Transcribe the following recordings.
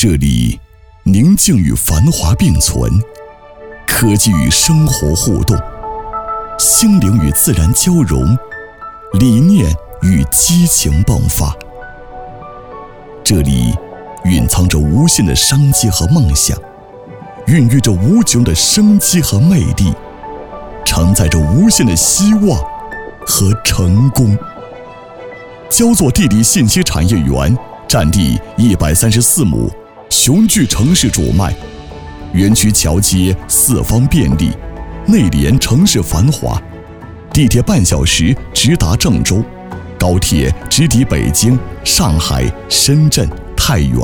这里宁静与繁华并存，科技与生活互动，心灵与自然交融，理念与激情迸发。这里蕴藏着无限的商机和梦想，孕育着无穷的生机和魅力，承载着无限的希望和成功。焦作地理信息产业园占地134亩，雄踞城市主脉，园区桥接四方便利，内连城市繁华，地铁半小时直达郑州，高铁直抵北京、上海、深圳、太原。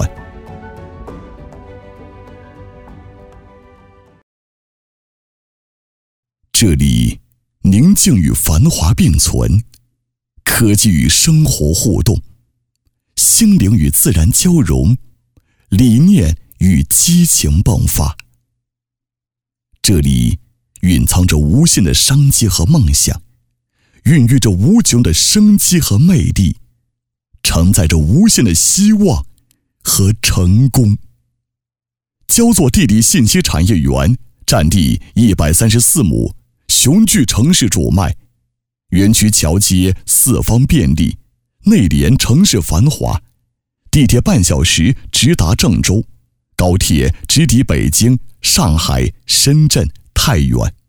这里宁静与繁华并存，科技与生活互动，心灵与自然交融，理念与激情迸发。这里蕴藏着无限的商机和梦想，孕育着无穷的生机和魅力，承载着无限的希望和成功。焦作地理信息产业园占地134亩，雄踞城市主脉，园区桥接四方便利，内连城市繁华，地铁半小时直达郑州，高铁直抵北京、上海、深圳、太原。